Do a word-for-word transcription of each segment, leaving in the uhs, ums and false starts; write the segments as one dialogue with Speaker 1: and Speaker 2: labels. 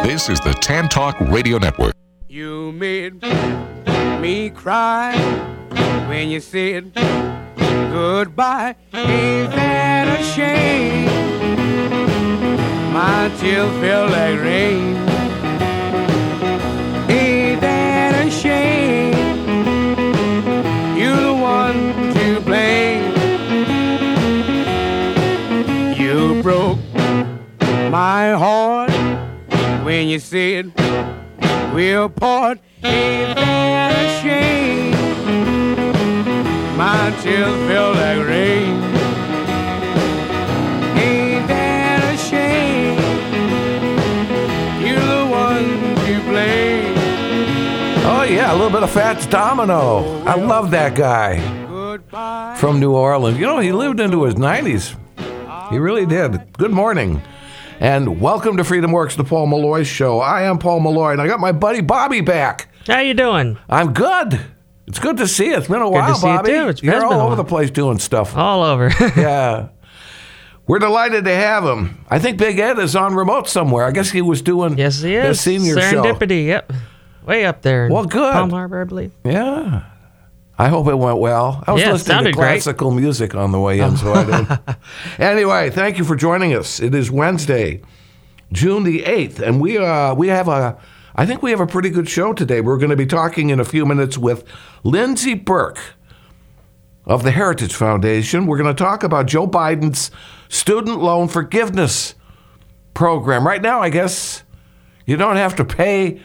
Speaker 1: This is the Tan Talk Radio Network.
Speaker 2: You made me cry when you said goodbye. Ain't that a shame? My tears feel like rain. Ain't that a shame? You're the one to blame. You broke my heart when you said we'll part. Ain't that a shame? My tears feel like rain. Ain't that a shame? You're the one to blame.
Speaker 3: Oh yeah, a little bit of Fats Domino. I love that guy from New Orleans. You know, he lived into his nineties. He really did. Good morning. And welcome to Freedom Works, the Paul Malloy Show. I am Paul Malloy, and I got my buddy Bobby back.
Speaker 4: How you doing?
Speaker 3: I'm good. It's good to see you. It's been a
Speaker 4: good
Speaker 3: while,
Speaker 4: to see
Speaker 3: Bobby.
Speaker 4: You too. It's
Speaker 3: You're
Speaker 4: been
Speaker 3: all
Speaker 4: a
Speaker 3: over
Speaker 4: while.
Speaker 3: the place doing stuff.
Speaker 4: All over.
Speaker 3: Yeah. We're delighted to have him. I think Big Ed is on remote somewhere. I guess he was doing
Speaker 4: Yes, he
Speaker 3: the
Speaker 4: is.
Speaker 3: senior show.
Speaker 4: Serendipity, yep. Way up there in
Speaker 3: Well, good.
Speaker 4: Palm Harbor, I believe.
Speaker 3: Yeah. I hope it went well. I was
Speaker 4: Yeah, it
Speaker 3: listening to
Speaker 4: sounded great.
Speaker 3: classical music on the way in, so I didn't. Anyway, thank you for joining us. It is Wednesday, June the eighth, and we uh we have a I think we have a pretty good show today. We're going to be talking in a few minutes with Lindsey Burke of the Heritage Foundation. We're going to talk about Joe Biden's student loan forgiveness program. Right now, I guess you don't have to pay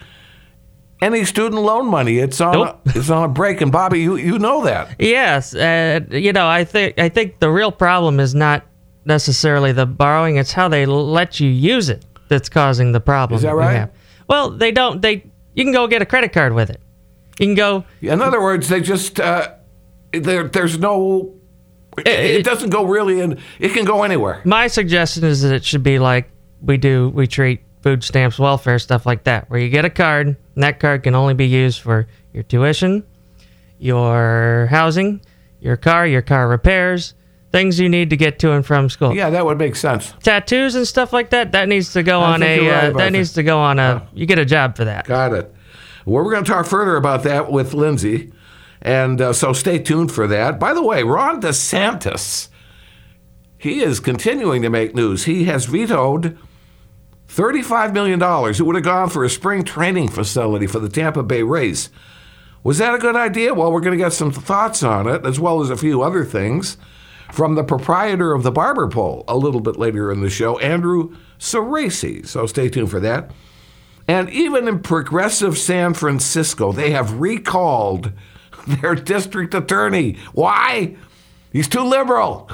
Speaker 3: any student loan money. It's on
Speaker 4: Nope.
Speaker 3: a, it's on a break, and Bobby, you you know that.
Speaker 4: Yes, uh, you know, I think I think the real problem is not necessarily the borrowing; it's how they let you use it that's causing the problem.
Speaker 3: Is that
Speaker 4: we
Speaker 3: right?
Speaker 4: have. Well, they don't. They you can go get a credit card with it. You can go.
Speaker 3: In other words, they just uh, there there's no. It, it
Speaker 4: it-
Speaker 3: doesn't go really in. It can go anywhere.
Speaker 4: My suggestion is that it should be like we do. We treat food stamps, welfare, stuff like that, where you get a card, and that card can only be used for your tuition, your housing, your car, your car repairs, things you need to get to and from school.
Speaker 3: Yeah, that would make sense.
Speaker 4: Tattoos and stuff like that, that needs to go
Speaker 3: I
Speaker 4: on
Speaker 3: think
Speaker 4: a
Speaker 3: you're right
Speaker 4: uh,
Speaker 3: about
Speaker 4: that
Speaker 3: that.
Speaker 4: needs to go on a you get a job for that.
Speaker 3: Got it. Well, we're going to talk further about that with Lindsey, and uh, so stay tuned for that. By the way, Ron DeSantis, he is continuing to make news. He has vetoed thirty-five million dollars. It would have gone for a spring training facility for the Tampa Bay Rays. Was that a good idea? Well, we're going to get some thoughts on it, as well as a few other things, from the proprietor of the Barber Pole a little bit later in the show, Andrew Cerasi. So stay tuned for that. And even in progressive San Francisco, they have recalled their district attorney. Why? He's too liberal.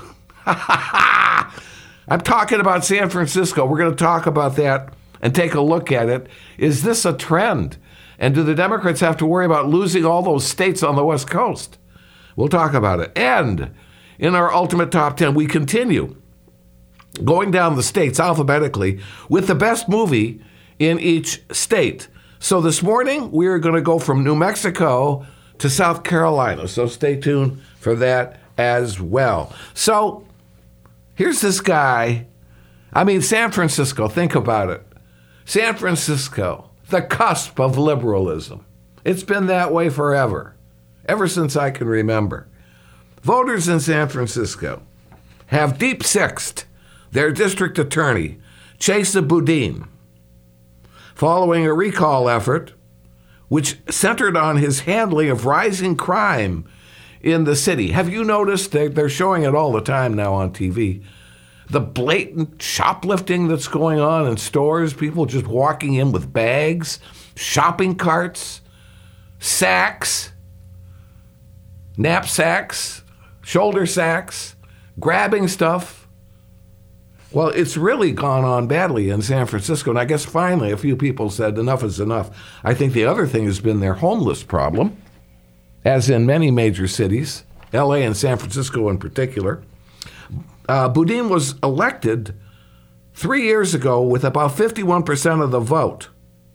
Speaker 3: I'm talking about San Francisco. We're going to talk about that and take a look at it. Is this a trend? And do the Democrats have to worry about losing all those states on the West Coast? We'll talk about it. And in our Ultimate Top ten, we continue going down the states alphabetically with the best movie in each state. So this morning, we're going to go from New Mexico to South Carolina. So stay tuned for that as well. So here's this guy. I mean, San Francisco, think about it. San Francisco, the cusp of liberalism. It's been that way forever, ever since I can remember. Voters in San Francisco have deep-sixed their district attorney, Chesa Boudin, following a recall effort which centered on his handling of rising crime in the city. Have you noticed that they're showing it all the time now on T V? The blatant shoplifting that's going on in stores, people just walking in with bags, shopping carts, sacks, knapsacks, shoulder sacks, grabbing stuff. Well, it's really gone on badly in San Francisco, and I guess finally a few people said enough is enough. I think the other thing has been their homeless problem, as in many major cities, L A and San Francisco in particular. Uh, Boudin was elected three years ago with about fifty-one percent of the vote.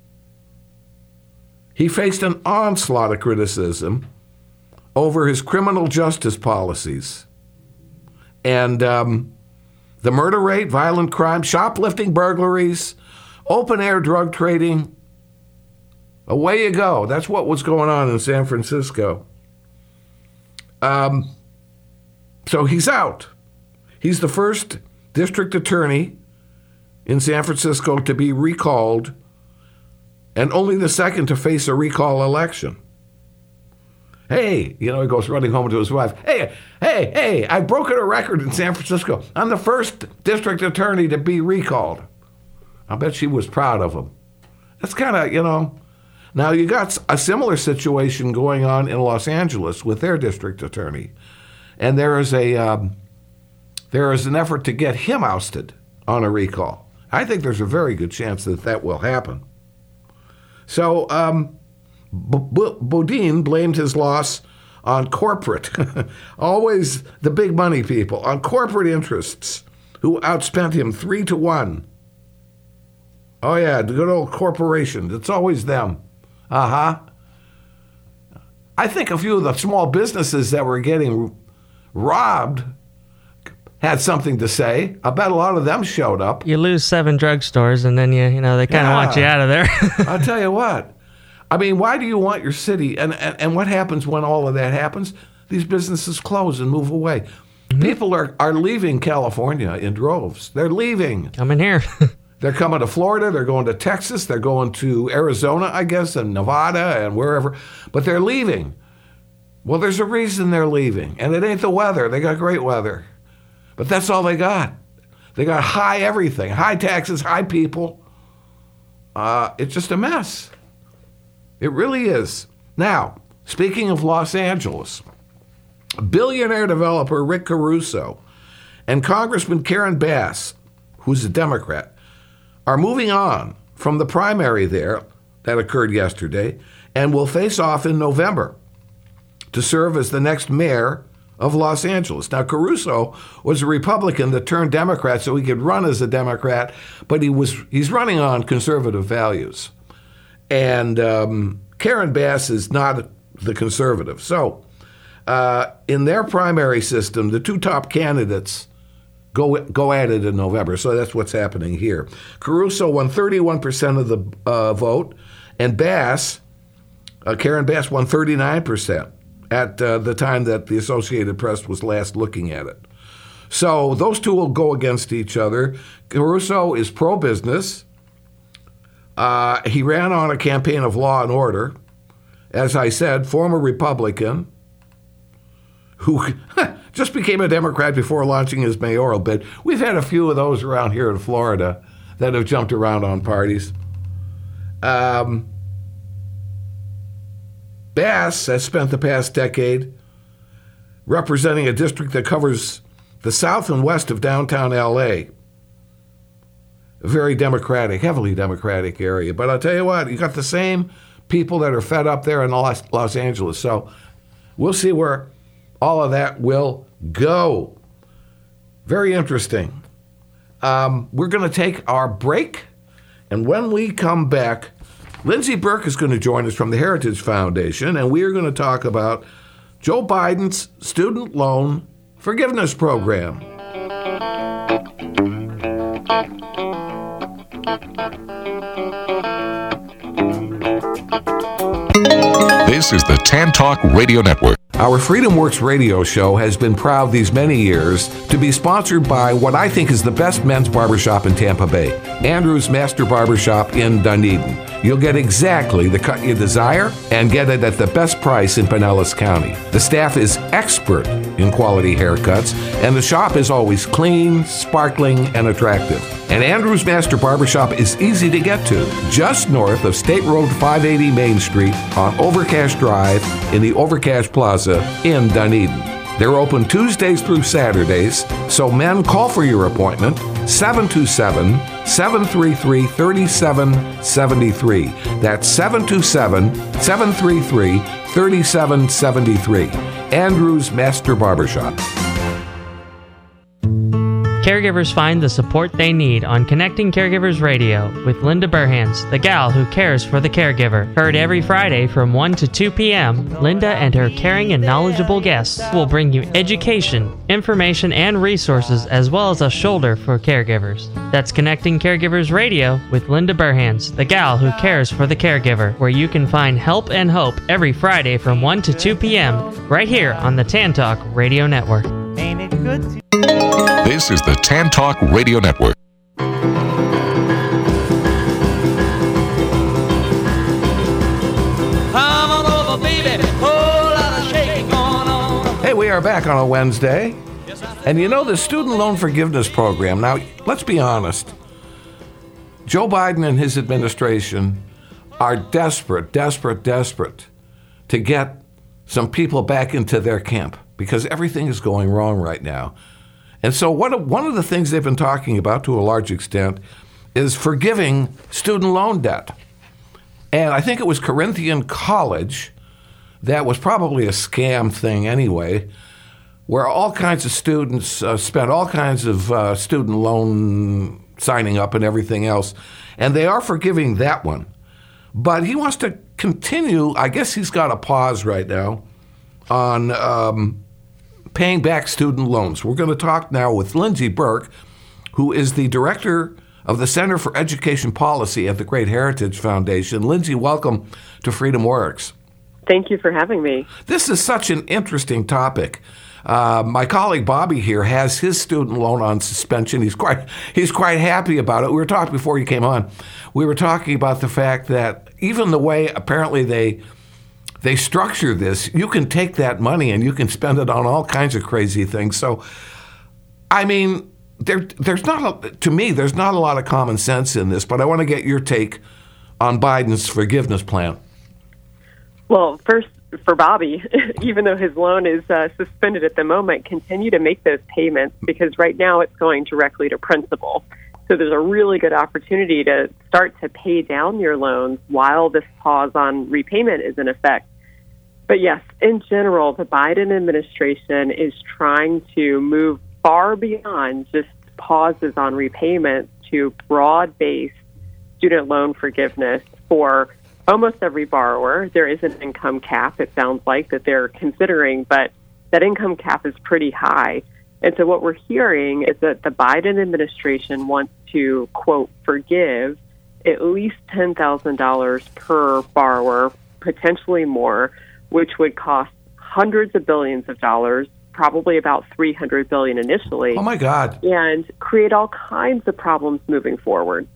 Speaker 3: He faced an onslaught of criticism over his criminal justice policies. And um, the murder rate, violent crime, shoplifting, burglaries Open air drug trading, away you go. That's what was going on in San Francisco. Um, so he's out. He's the first district attorney in San Francisco to be recalled, and only the second to face a recall election. Hey, you know, he goes running home to his wife. Hey, hey, hey, I've broken a record in San Francisco. I'm the first district attorney to be recalled. I bet she was proud of him. That's kind of, you know. Now, you got a similar situation going on in Los Angeles with their district attorney. And there is a um, there is an effort to get him ousted on a recall. I think there's a very good chance that that will happen. So, um, B- B- Boudin blamed his loss on corporate, always the big money people, on corporate interests who outspent him three to one. Oh, yeah, the good old corporations. It's always them. Uh-huh. I think a few of the small businesses that were getting robbed had something to say. I bet a lot of them showed up.
Speaker 4: You lose seven drugstores, and then you, you know, they kind of
Speaker 3: Yeah.
Speaker 4: want you out of there.
Speaker 3: I'll tell you what. I mean, why do you want your city? And, and, and what happens when all of that happens? These businesses close and move away. Mm-hmm. People are, are leaving California in droves. They're leaving.
Speaker 4: Come in here.
Speaker 3: They're coming to Florida. They're going to Texas. They're going to Arizona, I guess, and Nevada and wherever. But they're leaving. Well, there's a reason they're leaving. And it ain't the weather. They got great weather. But that's all they got. They got high everything. High taxes, high people. Uh, it's just a mess. It really is. Now, speaking of Los Angeles, billionaire developer Rick Caruso and Congressman Karen Bass, who's a Democrat, are moving on from the primary there that occurred yesterday and will face off in November to serve as the next mayor of Los Angeles. Now, Caruso was a Republican that turned Democrat so he could run as a Democrat, but he was he's running on conservative values. And um, Karen Bass is not the conservative. So uh, in their primary system, the two top candidates go go at it in November. So that's what's happening here. Caruso won thirty-one percent of the uh, vote, and Bass, uh, Karen Bass, won thirty-nine percent at uh, the time that the Associated Press was last looking at it. So those two will go against each other. Caruso is pro-business. Uh, he ran on a campaign of law and order. As I said, former Republican who just became a Democrat before launching his mayoral bid. We've had a few of those around here in Florida that have jumped around on parties. Um, Bass has spent the past decade representing a district that covers the south and west of downtown L A, a very Democratic, heavily Democratic area. But I'll tell you what, you got the same people that are fed up there in Los, Los Angeles. So we'll see where all of that will go. Very interesting. Um, we're going to take our break, and when we come back, Lindsay Burke is going to join us from the Heritage Foundation, and we are going to talk about Joe Biden's student loan forgiveness program.
Speaker 1: This is the Tan Talk Radio Network.
Speaker 3: Our Freedom Works radio show has been proud these many years to be sponsored by what I think is the best men's barbershop in Tampa Bay, Andrew's Master Barbershop in Dunedin. You'll get exactly the cut you desire and get it at the best price in Pinellas County. The staff is expert in quality haircuts, and the shop is always clean, sparkling, and attractive. And Andrew's Master Barbershop is easy to get to, just north of State Road five eighty Main Street on Overcash Drive in the Overcash Plaza in Dunedin. They're open Tuesdays through Saturdays, so men, call for your appointment, seven two seven, seven three three, three seven seven three. That's seven two seven, seven three three, three seven seven three. Andrew's Master Barbershop.
Speaker 4: caregivers find the support they need on Connecting Caregivers Radio with Linda Burhans, the gal who cares for the caregiver. Heard every Friday from one to two p.m., Linda and her caring and knowledgeable guests will bring you education, information, and resources, as well as a shoulder for caregivers. That's Connecting Caregivers Radio with Linda Burhans, the gal who cares for the caregiver, where you can find help and hope every Friday from one to two p.m. right here on the Tan Talk Radio Network.
Speaker 5: Ain't it good to
Speaker 1: This is the Tan Talk Radio Network.
Speaker 5: come on over, baby? Whole lot of shaking going on.
Speaker 3: Hey, we are back on a Wednesday. And you know, the student loan forgiveness program, now, let's be honest. Joe Biden and his administration are desperate, desperate, desperate to get some people back into their camp because everything is going wrong right now. And so one of, one of the things they've been talking about to a large extent is forgiving student loan debt. And I think it was Corinthian College, that was probably a scam thing anyway, where all kinds of students uh, spent all kinds of uh, student loan signing up and everything else. And they are forgiving that one. But he wants to continue, I guess he's got a pause right now on um, paying back student loans. We're going to talk now with Lindsay Burke, who is the director of the Center for Education Policy at the Great Heritage Foundation. Lindsay, welcome to Freedom Works.
Speaker 6: Thank you for having me.
Speaker 3: This is such an interesting topic. Uh, my colleague Bobby here has his student loan on suspension. He's quite he's quite happy about it. We were talking before you came on. We were talking about the fact that even the way apparently they they structure this, you can take that money and you can spend it on all kinds of crazy things. So, I mean, there there's not a, to me there's not a lot of common sense in this. But I want to get your take on Biden's forgiveness plan.
Speaker 6: Well, first, for Bobby, even though his loan is uh, suspended at the moment, continue to make those payments because right now it's going directly to principal. So there's a really good opportunity to start to pay down your loans while this pause on repayment is in effect. But yes, in general, the Biden administration is trying to move far beyond just pauses on repayments to broad-based student loan forgiveness for almost every borrower. There is an income cap, it sounds like, that they're considering, but that income cap is pretty high. And so what we're hearing is that the Biden administration wants to, quote, forgive at least ten thousand dollars per borrower, potentially more, which would cost hundreds of billions of dollars, probably about three hundred billion dollars initially.
Speaker 3: Oh, my God.
Speaker 6: And create all kinds of problems moving forward.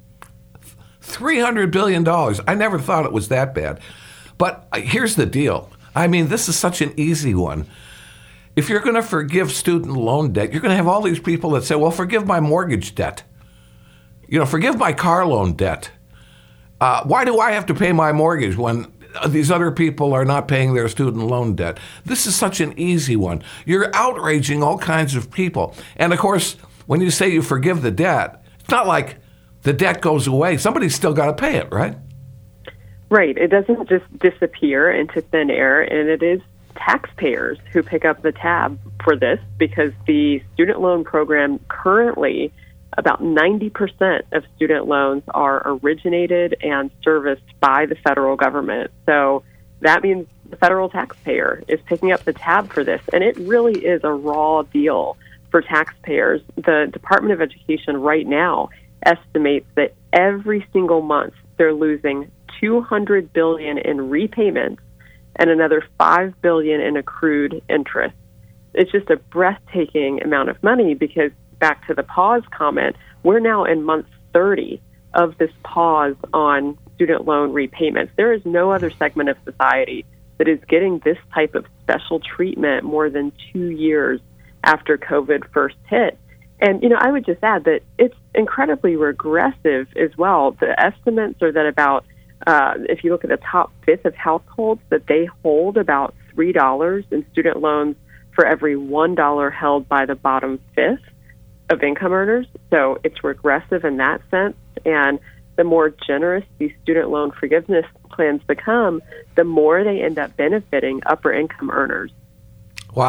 Speaker 3: three hundred billion dollars. I never thought it was that bad. But here's the deal. I mean, this is such an easy one. If you're going to forgive student loan debt, you're going to have all these people that say, well, forgive my mortgage debt. You know, forgive my car loan debt. Uh, why do I have to pay my mortgage when these other people are not paying their student loan debt? This is such an easy one. You're outraging all kinds of people. And, of course, when you say you forgive the debt, it's not like the debt goes away. Somebody's still got to pay it, right?
Speaker 6: Right. It doesn't just disappear into thin air, and it is taxpayers who pick up the tab for this because the student loan program currently, about ninety percent of student loans are originated and serviced by the federal government. So that means the federal taxpayer is picking up the tab for this, and it really is a raw deal for taxpayers. The Department of Education right now estimates that every single month they're losing two hundred billion dollars in repayments and another five billion dollars in accrued interest. It's just a breathtaking amount of money because, back to the pause comment, we're now in month thirty of this pause on student loan repayments. There is no other segment of society that is getting this type of special treatment more than two years after COVID first hit. And, you know, I would just add that it's incredibly regressive as well. The estimates are that about, uh, if you look at the top fifth of households, that they hold about three dollars in student loans for every one dollar held by the bottom fifth of income earners. So it's regressive in that sense. And the more generous these student loan forgiveness plans become, the more they end up benefiting upper income earners.
Speaker 3: Wow.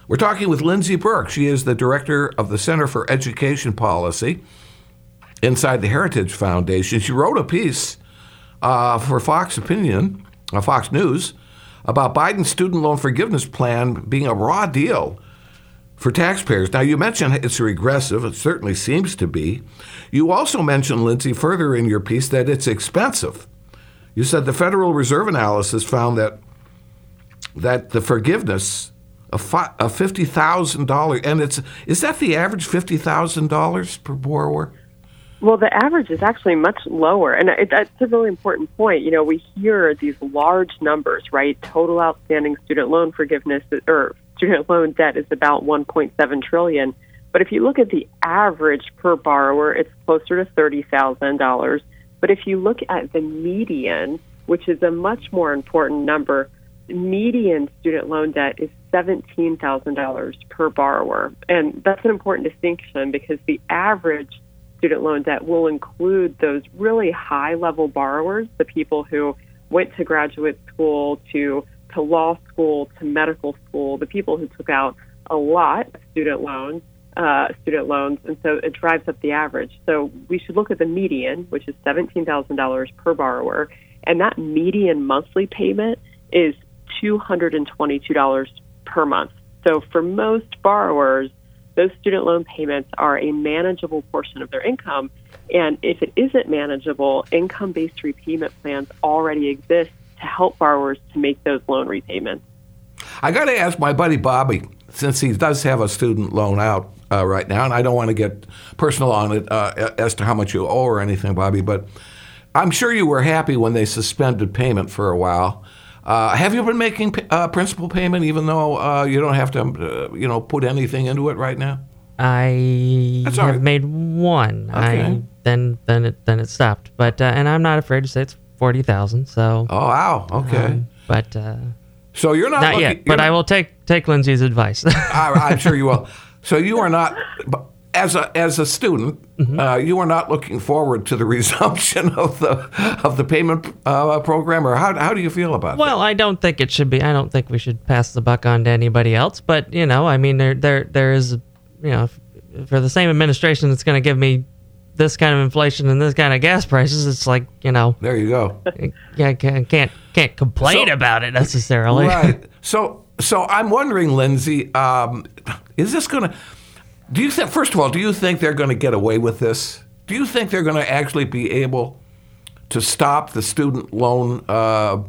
Speaker 3: We're talking with Lindsay Burke. She is the director of the Center for Education Policy inside the Heritage Foundation. She wrote a piece uh, for Fox Opinion, uh, Fox News, about Biden's student loan forgiveness plan being a raw deal for taxpayers. Now, you mentioned it's regressive. It certainly seems to be. You also mentioned, Lindsay, further in your piece that it's expensive. You said the Federal Reserve analysis found that that the forgiveness of, fi- of fifty thousand dollars, and it's is that the average fifty thousand dollars per borrower?
Speaker 6: Well, the average is actually much lower, and it, that's a really important point. You know, we hear these large numbers, right? Total outstanding student loan forgiveness or student loan debt is about one point seven trillion dollars. But if you look at the average per borrower, it's closer to thirty thousand dollars. But if you look at the median, which is a much more important number, median student loan debt is seventeen thousand dollars per borrower. And that's an important distinction because the average student loan debt will include those really high-level borrowers, the people who went to graduate school, to, to law school, to medical school, the people who took out a lot of student loans, uh, student loans, and so it drives up the average. So we should look at the median, which is seventeen thousand dollars per borrower, and that median monthly payment is two hundred twenty-two dollars per month. So for most borrowers, those student loan payments are a manageable portion of their income. And if it isn't manageable, income-based repayment plans already exist to help borrowers to make those loan repayments.
Speaker 3: I got to ask my buddy Bobby, since he does have a student loan out uh, right now, and I don't want to get personal on it uh, as to how much you owe or anything, Bobby, but I'm sure you were happy when they suspended payment for a while. Uh, have you been making uh, principal payment even though uh, you don't have to, uh, you know, put anything into it right now?
Speaker 4: I
Speaker 3: That's
Speaker 4: have
Speaker 3: all right.
Speaker 4: made one.
Speaker 3: Okay.
Speaker 4: I then then it then it stopped. But uh, and I'm not afraid to say it's forty thousand. So.
Speaker 3: Oh wow. Okay.
Speaker 4: Um, but uh,
Speaker 3: so you're not
Speaker 4: not
Speaker 3: looking,
Speaker 4: yet. But
Speaker 3: not,
Speaker 4: I will take take Lindsay's advice.
Speaker 3: I, I'm sure you will. So you are not. As a as a student, mm-hmm. uh, you are not looking forward to the resumption of the of the payment uh, program, or how how do you feel about
Speaker 4: well,
Speaker 3: that?
Speaker 4: I don't think it should be. I don't think we should pass the buck on to anybody else. But you know, I mean, there there there is, you know, for the same administration that's going to give me this kind of inflation and this kind of gas prices, it's like, you know,
Speaker 3: there you go.
Speaker 4: Yeah, can't can't can't complain
Speaker 3: so,
Speaker 4: about it necessarily.
Speaker 3: Right. So so I'm wondering, Lindsay, um, is this going to Do you think, first of all, do you think they're going to get away with this? Do you think they're going to actually be able to stop the student loan uh,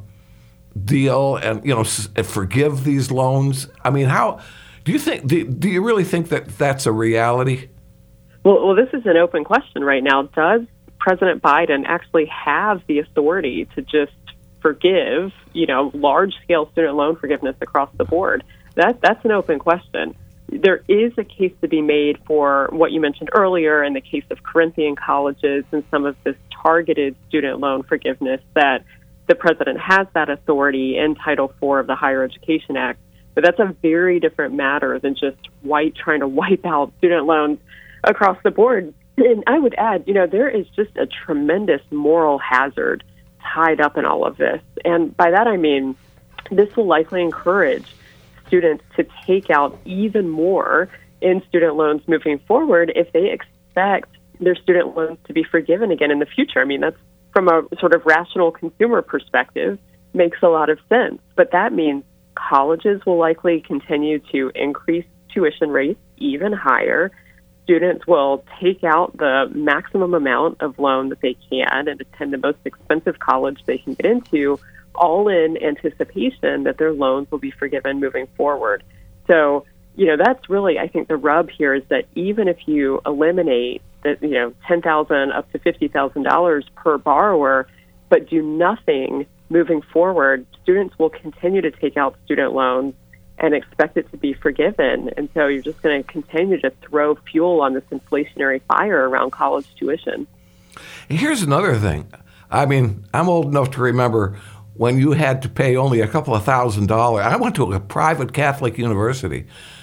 Speaker 3: deal and, you know, s- forgive these loans? I mean, how do you think? Do, do you really think that that's a reality?
Speaker 6: Well, well, this is an open question right now. Does President Biden actually have the authority to just forgive, you know, large-scale student loan forgiveness across the board? That that's an open question. There is a case to be made for what you mentioned earlier in the case of Corinthian colleges and some of this targeted student loan forgiveness, that the president has that authority in Title four of the Higher Education Act. But that's a very different matter than just white trying to wipe out student loans across the board. And I would add, you know, there is just a tremendous moral hazard tied up in all of this. And by that I mean this will likely encourage students to take out even more in student loans moving forward if they expect their student loans to be forgiven again in the future. I mean, that's from a sort of rational consumer perspective, makes a lot of sense. But that means colleges will likely continue to increase tuition rates even higher. Students will take out the maximum amount of loan that they can and attend the most expensive college they can get into, all in anticipation that their loans will be forgiven moving forward. So, you know, that's really, I think, the rub here is that even if you eliminate the, you know, ten thousand dollars up to fifty thousand dollars per borrower, but do nothing moving forward, students will continue to take out student loans and expect it to be forgiven. And so you're just going to continue to throw fuel on this inflationary fire around college tuition.
Speaker 3: Here's another thing. I mean, I'm old enough to remember when you had to pay only a couple of thousand dollars. I went to a private Catholic university,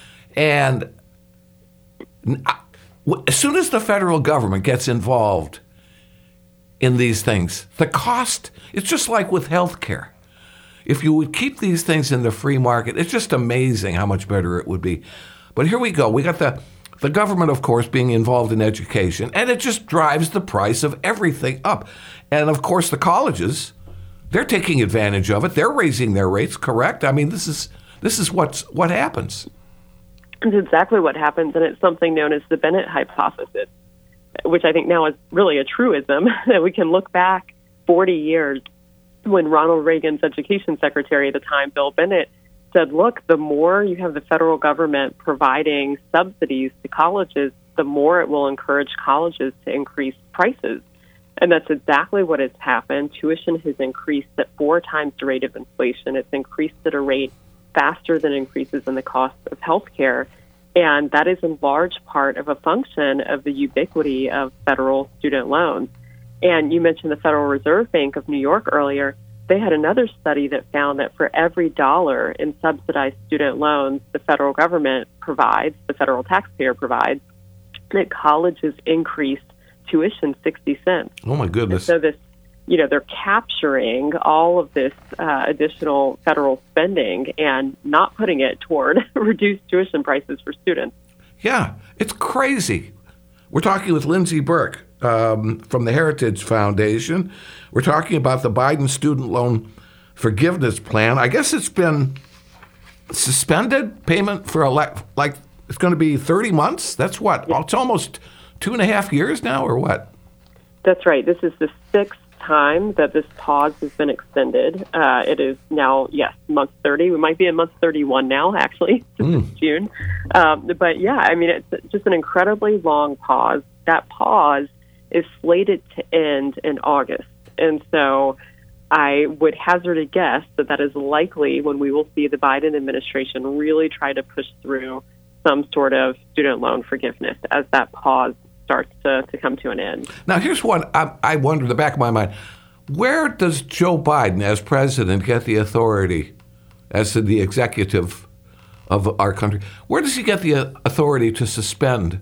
Speaker 3: and as soon as the federal government gets involved in these things, the cost, it's just like with health care. if you would keep these things in the free market, it's just amazing how much better it would be. But here we go. We got the the government, of course, being involved in education, and it just drives the price of everything up. And of course, the colleges, they're taking advantage of it. They're raising their rates, correct? I mean, this is this is what's what happens.
Speaker 6: It's exactly what happens, and it's something known as the Bennett hypothesis, which I think now is really a truism, that we can look back forty years when Ronald Reagan's education secretary at the time, Bill Bennett, said, look, the more you have the federal government providing subsidies to colleges, the more it will encourage colleges to increase prices. And that's exactly what has happened. Tuition has increased at four times the rate of inflation. It's increased at a rate faster than increases in the cost of healthcare. And that is in large part of a function of the ubiquity of federal student loans. And you mentioned the Federal Reserve Bank of New York earlier. They had another study that found that for every dollar in subsidized student loans the federal government provides, the federal taxpayer provides, that colleges increased tuition sixty cents.
Speaker 3: Oh, my goodness.
Speaker 6: And so this, you know, they're capturing all of this uh, additional federal spending and not putting it toward reduced tuition prices for students.
Speaker 3: Yeah, it's crazy. We're talking with Lindsay Burke um, from the Heritage Foundation. We're talking about the Biden student loan forgiveness plan. I guess it's been suspended payment for a le- like it's going to be thirty months. That's what?
Speaker 6: Yeah.
Speaker 3: It's almost two and a half years now, or what?
Speaker 6: That's right. This is the sixth time that this pause has been extended. Uh, it is now, yes, month thirty. We might be in month thirty-one now, actually,
Speaker 3: Mm.
Speaker 6: June. Um, but yeah, I mean, it's just an incredibly long pause. That pause is slated to end in August. And so I would hazard a guess that that is likely when we will see the Biden administration really try to push through some sort of student loan forgiveness as that pause starts to, to come to an end.
Speaker 3: Now, here's what I, I wonder in the back of my mind. Where does Joe Biden, as president, get the authority, as the executive of our country, where does he get the authority to suspend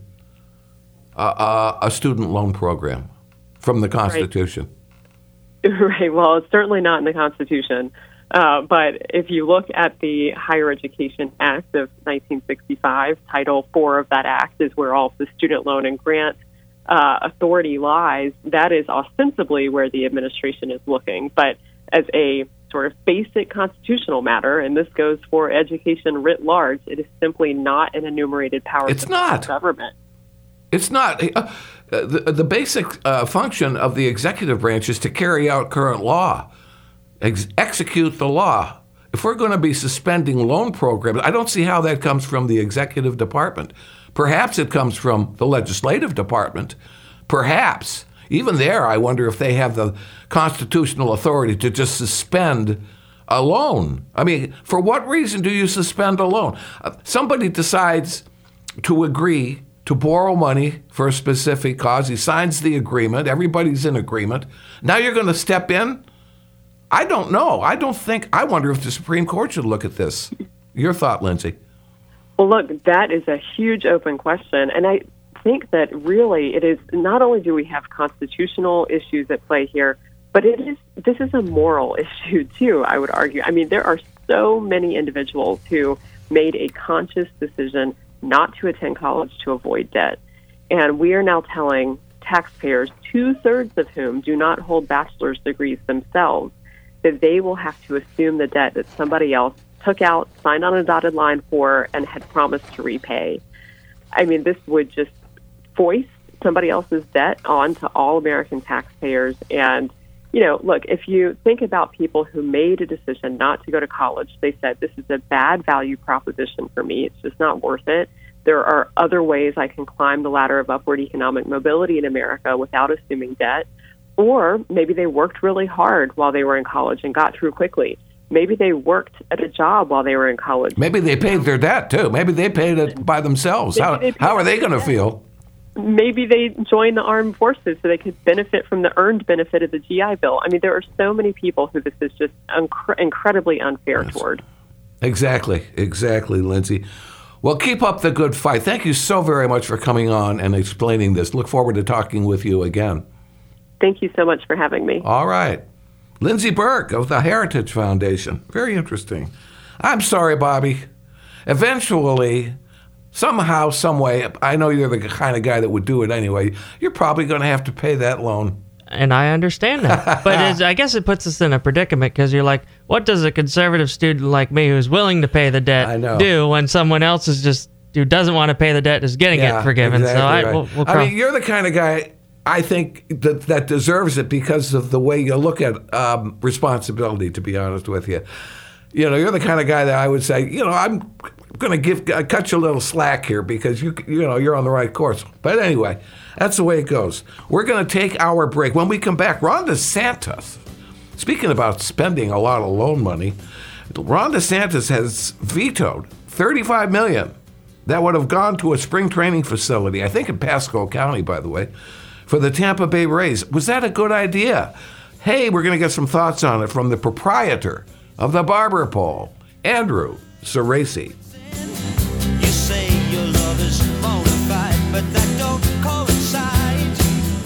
Speaker 3: uh, uh, a student loan program from the Constitution?
Speaker 6: Right. right. Well, it's certainly not in the Constitution. Uh, but if you look at the Higher Education Act of nineteen sixty-five, Title four of that act is where all of the student loan and grant uh, authority lies. That is ostensibly where the administration is looking. But as a sort of basic constitutional matter, and this goes for education writ large, it is simply not an enumerated power
Speaker 3: It's
Speaker 6: of
Speaker 3: not.
Speaker 6: the government.
Speaker 3: It's not. Uh, the, the basic uh, function of the executive branch is to carry out current law. Ex- execute the law. If we're going to be suspending loan programs, I don't see how that comes from the executive department. Perhaps it comes from the legislative department. Perhaps. Even there, I wonder if they have the constitutional authority to just suspend a loan. I mean, for what reason do you suspend a loan? Uh, somebody decides to agree to borrow money for a specific cause. He signs the agreement. Everybody's in agreement. Now you're going to step in? I don't know. I don't think, I wonder if the Supreme Court should look at this. Your thought, Lindsay?
Speaker 6: Well, look, that is a huge open question. And I think that really it is, not only do we have constitutional issues at play here, but it is, this is a moral issue too, I would argue. I mean, there are so many individuals who made a conscious decision not to attend college to avoid debt. And we are now telling taxpayers, two-thirds of whom do not hold bachelor's degrees themselves, that they will have to assume the debt that somebody else took out, signed on a dotted line for, and had promised to repay. I mean, this would just foist somebody else's debt onto all American taxpayers. And, you know, look, if you think about people who made a decision not to go to college, they said, this is a bad value proposition for me. It's just not worth it. There are other ways I can climb the ladder of upward economic mobility in America without assuming debt. Or maybe they worked really hard while they were in college and got through quickly. Maybe they worked at a job while they were in college.
Speaker 3: Maybe they paid their debt, too. Maybe they paid it by themselves. How, how are they going to feel?
Speaker 6: Maybe they joined the armed forces so they could benefit from the earned benefit of the G I Bill. I mean, there are so many people who this is just incre- incredibly unfair
Speaker 3: yes.
Speaker 6: toward.
Speaker 3: Exactly. Exactly, Lindsay. Well, keep up the good fight. Thank you so very much for coming on and explaining this. Look forward to talking with you again.
Speaker 6: Thank you so much for having me.
Speaker 3: All right. Lindsey Burke of the Heritage Foundation. Very interesting. I'm sorry, Bobby. Eventually, somehow, some way, I know you're the kind of guy that would do it anyway, you're probably going to have to pay that loan.
Speaker 4: And I understand that. But it's, I guess it puts us in a predicament because you're like, what does a conservative student like me who's willing to pay the debt
Speaker 3: I know.
Speaker 4: do when someone else is just, who doesn't want to pay the debt is getting
Speaker 3: Yeah,
Speaker 4: it forgiven?
Speaker 3: exactly
Speaker 4: so I,
Speaker 3: right.
Speaker 4: we'll, we'll
Speaker 3: I
Speaker 4: call-
Speaker 3: mean, you're the kind of guy, I think, that, that deserves it because of the way you look at um, responsibility, to be honest with you. You know, you're the kind of guy that I would say, you know, I'm going to give uh, cut you a little slack here because you you know you're on the right course. But anyway, that's the way it goes. We're going to take our break. When we come back, Ron DeSantis, speaking about spending a lot of loan money, Ron DeSantis has vetoed thirty-five million dollars that would have gone to a spring training facility, I think in Pasco County, by the way, for the Tampa Bay Rays. Was that a good idea? Hey, we're going to get some thoughts on it from the proprietor of the Barber Pole, Andrew Cerasi.
Speaker 7: You say your love is bona fide, but that don't coincide.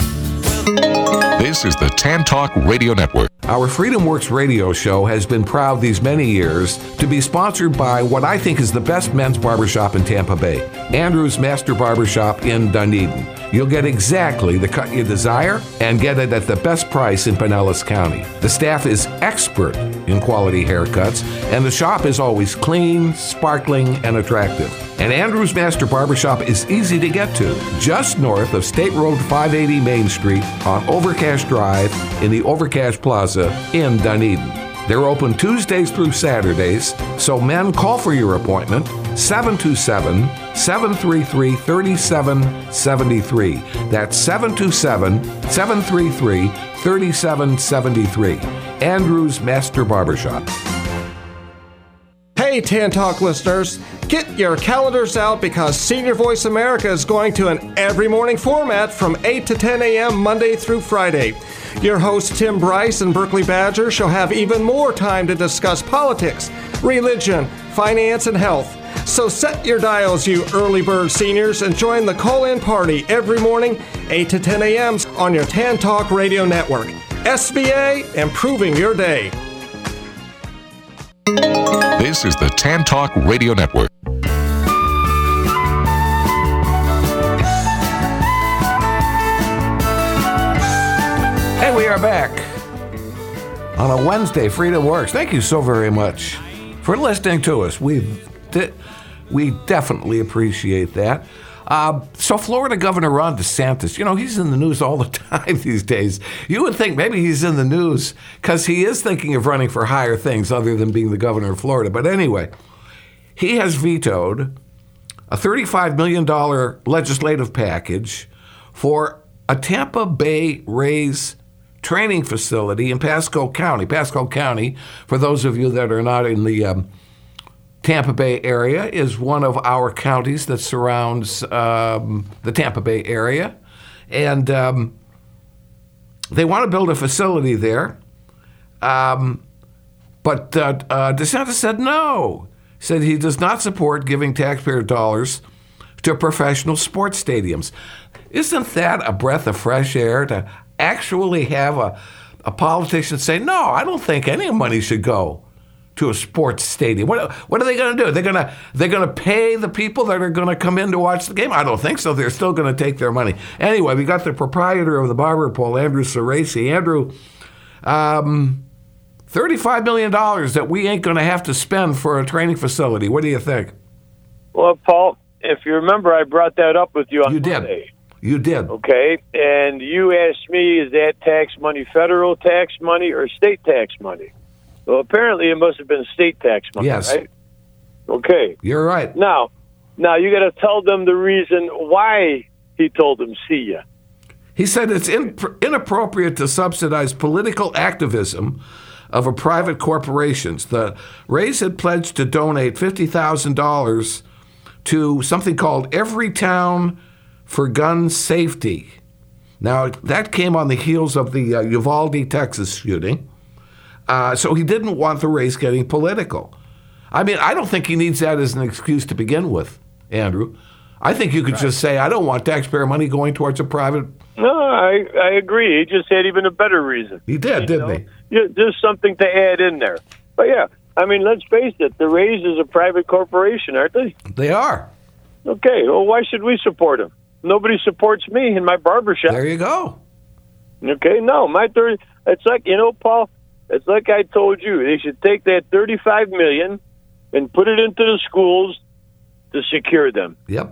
Speaker 7: Well,
Speaker 1: This is the Tan Talk Radio Network.
Speaker 3: Our Freedom Works radio show has been proud these many years to be sponsored by what I think is the best men's barbershop in Tampa Bay, Andrew's Master Barbershop in Dunedin. You'll get exactly the cut you desire and get it at the best price in Pinellas County. The staff is expert in quality haircuts, and the shop is always clean, sparkling, and attractive. And Andrew's Master Barbershop is easy to get to, just north of State Road five eighty Main Street on Overcash Drive in the Overcash Plaza in Dunedin. They're open Tuesdays through Saturdays, so men, call for your appointment, seven two seven, seven three three, three seven seven three. That's seven two seven, seven three three, three seven seven three. Andrew's Master Barbershop.
Speaker 8: Hey, Tan Talk listeners, get your calendars out because Senior Voice America is going to an every morning format from eight to ten a.m. Monday through Friday. Your hosts Tim Bryce and Berkeley Badger shall have even more time to discuss politics, religion, finance, and health. So set your dials, you early bird seniors, and join the call-in party every morning, eight to ten a.m. on your Tan Talk Radio Network. S V A, improving your day.
Speaker 1: This is the Tan Talk Radio Network.
Speaker 3: Hey, we are back on a Wednesday. Freedom Works. Thank you so very much for listening to us. We de- we definitely appreciate that. Uh, so Florida Governor Ron DeSantis, you know, he's in the news all the time these days. You would think maybe he's in the news because he is thinking of running for higher things other than being the governor of Florida. But anyway, he has vetoed a thirty-five million dollars legislative package for a Tampa Bay Rays training facility in Pasco County. Pasco County, for those of you that are not in the um, Tampa Bay area, is one of our counties that surrounds um, the Tampa Bay area. And um, they want to build a facility there. Um, but uh, uh, DeSantis said no. Said he does not support giving taxpayer dollars to professional sports stadiums. Isn't that a breath of fresh air to actually have a, a politician say, no, I don't think any money should go to a sports stadium? What, what are they going to do? They're going to they're going to pay the people that are going to come in to watch the game? I don't think so. They're still going to take their money. Anyway, we got the proprietor of the Barber Pole, Andrew Cerasi. Andrew, um, thirty-five million dollars that we ain't going to have to spend for a training facility. What do you think?
Speaker 9: Well, Paul, if you remember, I brought that up with you on
Speaker 3: You did.
Speaker 9: Monday.
Speaker 3: You did.
Speaker 9: Okay, and you asked me, is that tax money federal tax money or state tax money? Well, apparently it must have been state tax money,
Speaker 3: Yes.
Speaker 9: right? Okay.
Speaker 3: You're right.
Speaker 9: Now, now you got to tell them the reason why he told them see ya.
Speaker 3: He said it's in, inappropriate to subsidize political activism of a private corporations. The Rays had pledged to donate fifty thousand dollars to something called Every Town for Gun Safety. Now, that came on the heels of the uh, Uvalde, Texas shooting. Uh, so he didn't want the Rays getting political. I mean, I don't think he needs that as an excuse to begin with, Andrew. I think you could
Speaker 9: Right.
Speaker 3: just say, I don't want taxpayer money going towards a private.
Speaker 9: No, I I agree. He just had even a better reason.
Speaker 3: He did,
Speaker 9: You
Speaker 3: didn't
Speaker 9: know?
Speaker 3: he?
Speaker 9: Yeah, there's something to add in there. But yeah, I mean, let's face it. The Rays is a private corporation, aren't they?
Speaker 3: They are.
Speaker 9: Okay. Well, why should we support them? Nobody supports me in my barbershop.
Speaker 3: There you go.
Speaker 9: Okay, no, my thirty. It's like, you know, Paul. It's like I told you. They should take that thirty-five million and put it into the schools to secure them.
Speaker 3: Yep.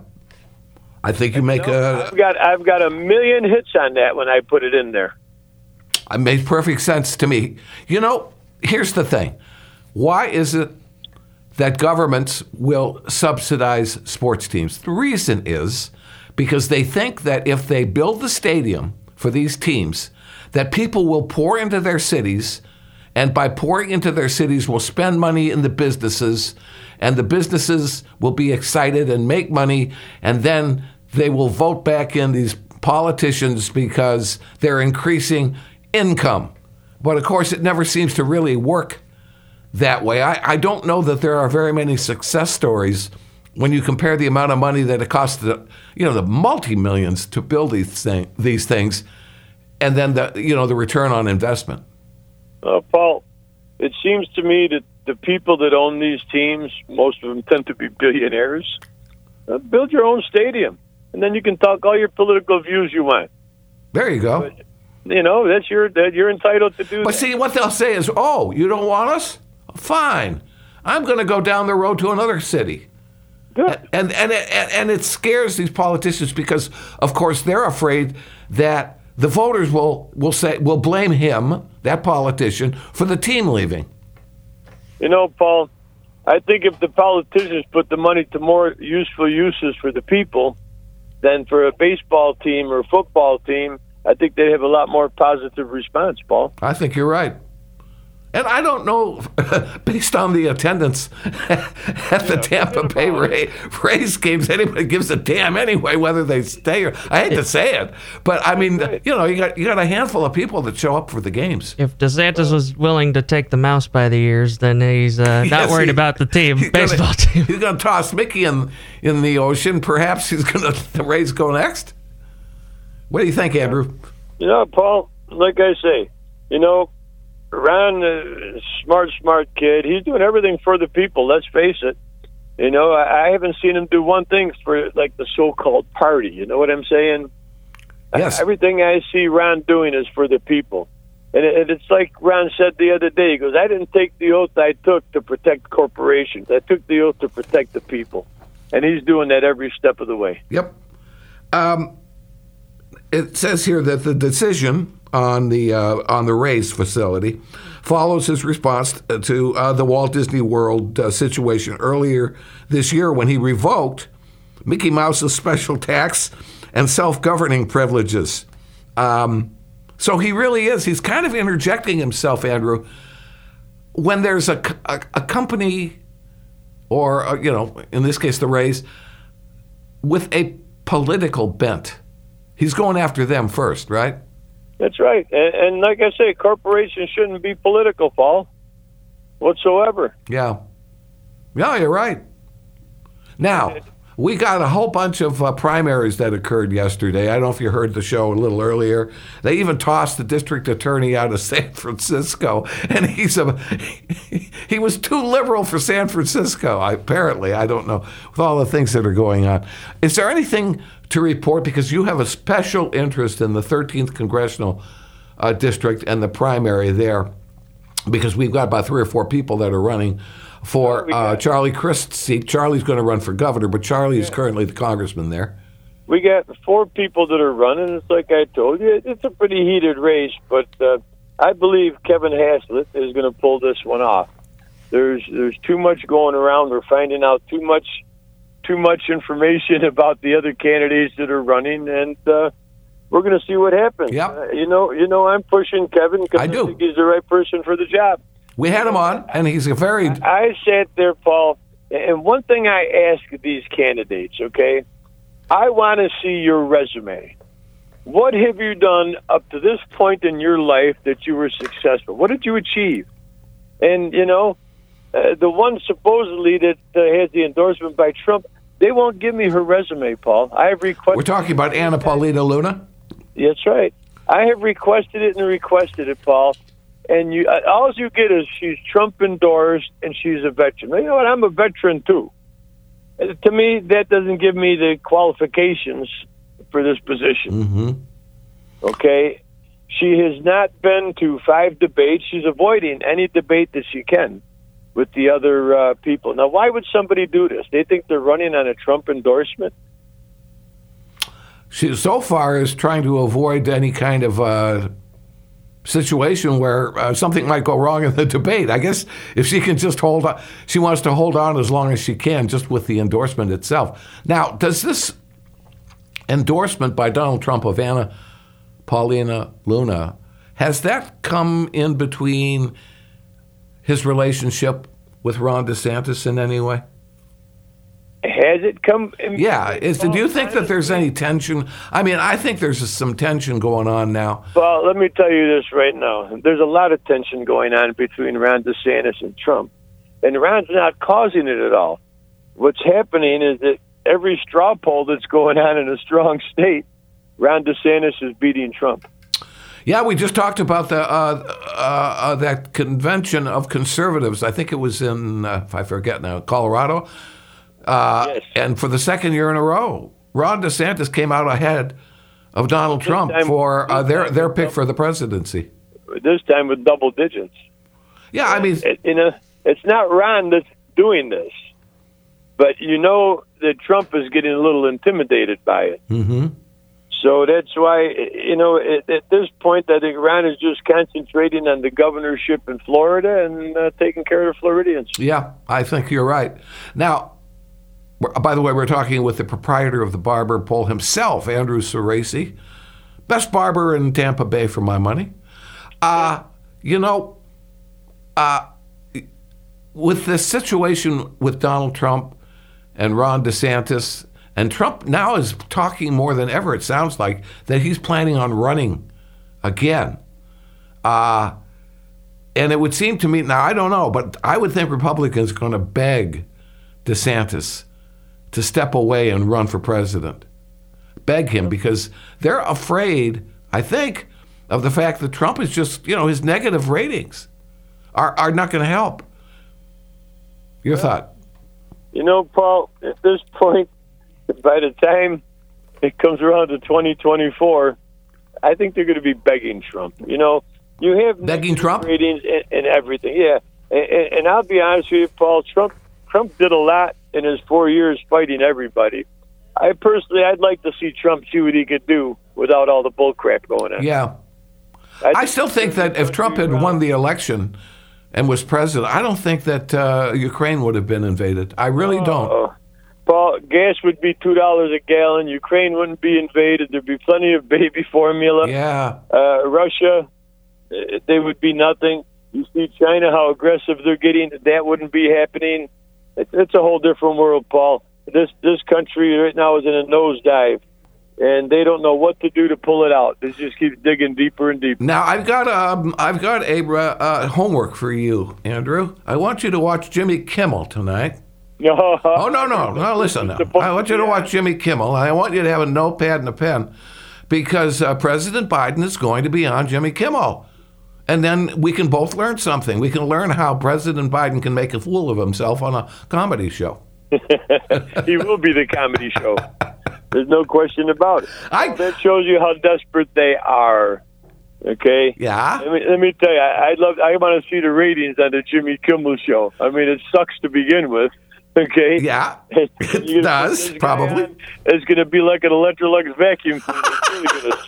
Speaker 3: I think you make
Speaker 9: You know,
Speaker 3: a.
Speaker 9: I've got I've got a million hits on that when I put it in there.
Speaker 3: It made perfect sense to me. You know, here's the thing. Why is it that governments will subsidize sports teams? The reason is because they think that if they build the stadium for these teams, that people will pour into their cities, and by pouring into their cities will spend money in the businesses, and the businesses will be excited and make money, and then they will vote back in these politicians because they're increasing income. But of course, it never seems to really work that way. I, I don't know that there are very many success stories when you compare the amount of money that it costs the, you know, the multi-millions to build these thing, these things, and then the, you know, the return on investment.
Speaker 9: Uh, Paul, it seems to me that the people that own these teams, most of them tend to be billionaires. Uh, build your own stadium, and then you can talk all your political views you want.
Speaker 3: There you go.
Speaker 9: But, you know, that's your that you're entitled to do
Speaker 3: But
Speaker 9: that.
Speaker 3: see, what they'll say is, oh, you don't want us? Fine. I'm going to go down the road to another city.
Speaker 9: Good.
Speaker 3: And, and, it, and it scares these politicians because, of course, they're afraid that the voters will, will say will blame him, that politician, for the team leaving.
Speaker 9: You know, Paul, I think if the politicians put the money to more useful uses for the people than for a baseball team or a football team, I think they'd have a lot more positive response, Paul.
Speaker 3: I think you're right. And I don't know, based on the attendance at the Tampa Bay Ray, Rays games, anybody gives a damn anyway whether they stay or. I hate to say it, but I mean, you know, you got you got a handful of people that show up for the games.
Speaker 4: If DeSantis was willing to take the mouse by the ears, then he's uh, not
Speaker 3: Yes,
Speaker 4: worried
Speaker 3: he-
Speaker 4: about the team,
Speaker 3: he's
Speaker 4: baseball
Speaker 3: gonna,
Speaker 4: team.
Speaker 3: He's going to toss Mickey in in the ocean. Perhaps he's going to the Rays go next. What do you think, Andrew?
Speaker 9: You know, Paul, like I say, you know, Ron, uh, smart, smart kid, he's doing everything for the people, let's face it. You know, I, I haven't seen him do one thing for, like, the so-called party. You know what I'm saying?
Speaker 3: Yes.
Speaker 9: Everything I see Ron doing is for the people. And, it, and it's like Ron said the other day, he goes, I didn't take the oath I took to protect corporations. I took the oath to protect the people. And he's doing that every step of the way.
Speaker 3: Yep. Um, it says here that the decision on the uh, on the Rays facility follows his response to uh, the Walt Disney World uh, situation earlier this year when he revoked Mickey Mouse's special tax and self-governing privileges. Um, so he really is. He's kind of interjecting himself, Andrew, when there's a, a, a company or, uh, you know, in this case, the Rays, with a political bent. He's going after them first, right?
Speaker 9: That's right. And, and like I say, corporations shouldn't be political, Paul, whatsoever.
Speaker 3: Yeah. Yeah, you're right. Now, we got a whole bunch of uh, primaries that occurred yesterday. I don't know if you heard the show a little earlier. They even tossed the district attorney out of San Francisco, and he's a he was too liberal for San Francisco, apparently. I don't know, with all the things that are going on. Is there anything to report? Because you have a special interest in the thirteenth Congressional uh, District and the primary there, because we've got about three or four people that are running for uh, Charlie Crist's seat. Charlie's going to run for governor, but Charlie is currently the congressman there.
Speaker 9: We got four people that are running. It's like I told you, it's a pretty heated race, but uh, I believe Kevin Haslett is going to pull this one off. There's there's too much going around. We're finding out too much too much information about the other candidates that are running, and uh, we're going to see what happens.
Speaker 3: Yep.
Speaker 9: Uh, you know, you know, I'm pushing Kevin because
Speaker 3: I
Speaker 9: I,
Speaker 3: do.
Speaker 9: think he's the right person for the job.
Speaker 3: We had him on, and he's a very...
Speaker 9: I sat there, Paul, and one thing I ask these candidates, okay, I want to see your resume. What have you done up to this point in your life that you were successful? What did you achieve? And, you know, uh, the one supposedly that uh, has the endorsement by Trump, they won't give me her resume, Paul. I have requested.
Speaker 3: We're talking about Anna Paulina Luna?
Speaker 9: That's right. I have requested it and requested it, Paul. And you, uh, all you get is she's Trump endorsed and she's a veteran. You know what? I'm a veteran too. Uh, to me, that doesn't give me the qualifications for this position.
Speaker 3: Mm-hmm.
Speaker 9: Okay? She has not been to five debates. She's avoiding any debate that she can with the other uh, people. Now, why would somebody do this? They think they're running on a Trump endorsement?
Speaker 3: She so far is trying to avoid any kind of uh, situation where uh, something might go wrong in the debate. I guess if she can just hold on, she wants to hold on as long as she can, just with the endorsement itself. Now, does this endorsement by Donald Trump of Anna Paulina Luna, has that come in between his relationship with Ron DeSantis in any way?
Speaker 9: Has it come? In-
Speaker 3: Yeah. Is, do you think that there's any tension? I mean, I think there's some tension going on now.
Speaker 9: Well, let me tell you this right now. There's a lot of tension going on between Ron DeSantis and Trump. And Ron's not causing it at all. What's happening is that every straw poll that's going on in a strong state, Ron DeSantis is beating Trump.
Speaker 3: Yeah, we just talked about the uh, uh, uh, that convention of conservatives. I think it was in, uh, if I forget now, Colorado. Uh,
Speaker 9: yes.
Speaker 3: And for the second year in a row, Ron DeSantis came out ahead of Donald
Speaker 9: This
Speaker 3: Trump
Speaker 9: time-
Speaker 3: for uh,
Speaker 9: this
Speaker 3: their
Speaker 9: time
Speaker 3: their
Speaker 9: with
Speaker 3: pick
Speaker 9: double-
Speaker 3: for the presidency.
Speaker 9: This time with double digits.
Speaker 3: Yeah, I mean,
Speaker 9: It, you know, it's not Ron that's doing this, but you know that Trump is getting a little intimidated by it.
Speaker 3: hmm
Speaker 9: So that's why, you know, at, at this point, I think Ron is just concentrating on the governorship in Florida and uh, taking care of the Floridians.
Speaker 3: yeah, I think you're right. Now, we're- by the way, we're talking with the proprietor of the barber pole himself, Andrew Cerasi, best barber in Tampa Bay for my money. Uh, you know, uh, with this situation with Donald Trump and Ron DeSantis, and Trump now is talking more than ever, it sounds like, that he's planning on running again. Uh, and it would seem to me, now I don't know, but I would think Republicans are going to beg DeSantis to step away and run for president. Beg him, because they're afraid, I think, of the fact that Trump is just, you know, his negative ratings are, are not going to help. Your thought?
Speaker 9: You know, Paul, at this point, by the time it comes around to twenty twenty-four, I think they're going to be begging Trump. You know, you have
Speaker 3: Begging Trump?
Speaker 9: ratings and, and everything. Yeah, and, and, and I'll be honest with you, Paul. Trump Trump did a lot in his four years fighting everybody. I personally, I'd like to see Trump see what he could do without all the bull crap going on.
Speaker 3: Yeah. I still think that if Trump had won the election and was president, I don't think that uh, Ukraine would have been invaded. I really don't.
Speaker 9: Uh, Paul, gas would be two dollars a gallon. Ukraine wouldn't be invaded. There'd be plenty of baby formula.
Speaker 3: Yeah.
Speaker 9: Uh, Russia, uh, they would be nothing. You see China, how aggressive they're getting. That wouldn't be happening. It's, it's a whole different world, Paul. This this country right now is in a nosedive, and they don't know what to do to pull it out. They just keep digging deeper and deeper.
Speaker 3: Now I've got um, I've got a uh, homework for you, Andrew. I want you to watch Jimmy Kimmel tonight.
Speaker 9: No.
Speaker 3: Oh no no no! Listen, now. I want you to watch Jimmy Kimmel. I want you to have a notepad and a pen, because uh, President Biden is going to be on Jimmy Kimmel, and then we can both learn something. We can learn how President Biden can make a fool of himself on a comedy show.
Speaker 9: He will be the comedy show. There's no question about it.
Speaker 3: I-
Speaker 9: that shows you how desperate they are. Okay.
Speaker 3: Yeah.
Speaker 9: Let me let me tell you, I, I'd love. I want to see the ratings on the Jimmy Kimmel show. I mean, it sucks to begin with. Okay.
Speaker 3: Yeah.
Speaker 9: You're
Speaker 3: It
Speaker 9: gonna
Speaker 3: does,
Speaker 9: put this guy
Speaker 3: probably.
Speaker 9: on, It's going to be like an Electrolux vacuum cleaner. It's really going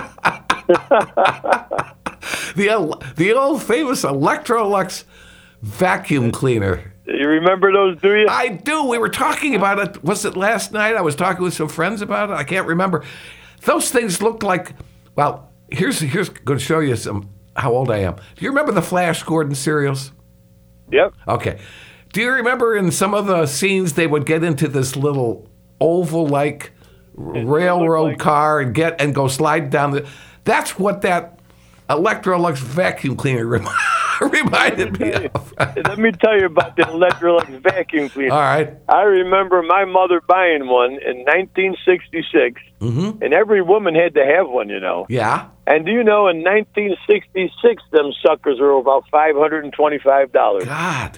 Speaker 9: to suck.
Speaker 3: The el- the old famous Electrolux vacuum cleaner.
Speaker 9: You remember those, do you?
Speaker 3: I do. We were talking about it. Was it last night? I was talking with some friends about it. I can't remember. Those things looked like. Well, here's here's going to show you some how old I am. Do you remember the Flash Gordon serials?
Speaker 9: Yep.
Speaker 3: Okay. Do you remember in some of the scenes they would get into this little oval-like railroad
Speaker 9: like-
Speaker 3: car and get and go slide down the? That's what that Electrolux vacuum cleaner rem- reminded me of.
Speaker 9: Let me tell you about the Electrolux vacuum cleaner.
Speaker 3: All right.
Speaker 9: I remember my mother buying one in nineteen sixty-six,
Speaker 3: Mm-hmm.
Speaker 9: and every woman had to have one, you know.
Speaker 3: Yeah.
Speaker 9: And do you know, in nineteen sixty-six, them suckers were about five hundred twenty-five dollars.
Speaker 3: God.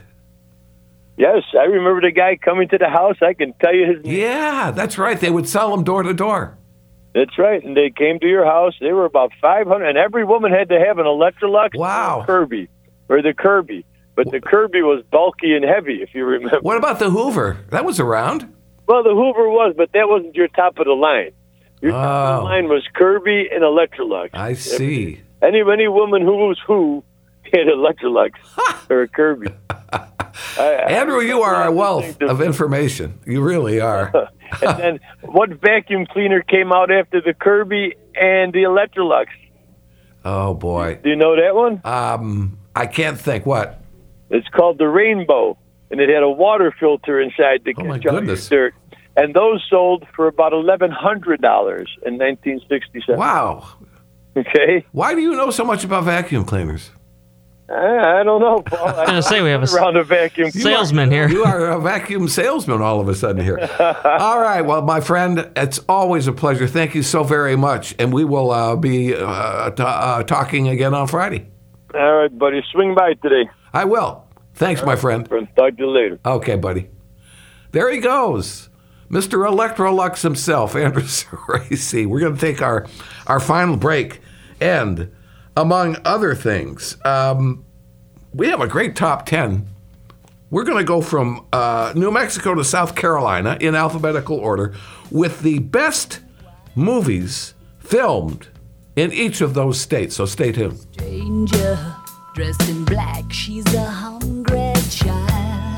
Speaker 9: Yes, I remember the guy coming to the house. I can tell you his name.
Speaker 3: Yeah, that's right. They would sell them door to door.
Speaker 9: That's right. And they came to your house. They were about five hundred, and every woman had to have an Electrolux
Speaker 3: Wow.
Speaker 9: or a Kirby, or the Kirby. But the Kirby was bulky and heavy, if you remember.
Speaker 3: What about the Hoover? That was around.
Speaker 9: Well, the Hoover was, but that wasn't your top of the line. Your top of
Speaker 3: Oh.
Speaker 9: the line was Kirby and Electrolux.
Speaker 3: I see.
Speaker 9: Any any woman who was who had Electrolux or a Kirby. I,
Speaker 3: Andrew, you are a wealth
Speaker 9: to-
Speaker 3: of information. You really are.
Speaker 9: And then what vacuum cleaner came out after the Kirby and the Electrolux?
Speaker 3: Oh, boy.
Speaker 9: Do you know that one?
Speaker 3: Um, I can't think. What?
Speaker 9: It's called the Rainbow, and it had a water filter inside to
Speaker 3: Oh, my
Speaker 9: catch all your
Speaker 3: goodness.
Speaker 9: dirt. And those sold for about eleven hundred dollars in nineteen sixty-seven.
Speaker 3: Wow.
Speaker 9: Okay.
Speaker 3: Why do you know so much about vacuum cleaners?
Speaker 9: I, I don't know, Paul. I
Speaker 4: was gonna say we have a
Speaker 9: around a vacuum cleaner.
Speaker 4: salesman here.
Speaker 3: You are a vacuum salesman all of a sudden here. All right. Well, my friend, it's always a pleasure. Thank you so very much. And we will uh, be uh, t- uh, talking again on Friday.
Speaker 9: All right, buddy. Swing by today.
Speaker 3: I will. Thanks, my friend.
Speaker 9: Talk to you later.
Speaker 3: Okay, buddy. There he goes. Mister Electrolux himself, Andrew Cerasi. We're going to take our, our final break. And among other things, um, we have a great top ten. We're going to go from uh, New Mexico to South Carolina in alphabetical order with the best movies filmed in each of those states. So stay tuned.
Speaker 10: Stranger dressed in black, she's a hungry child.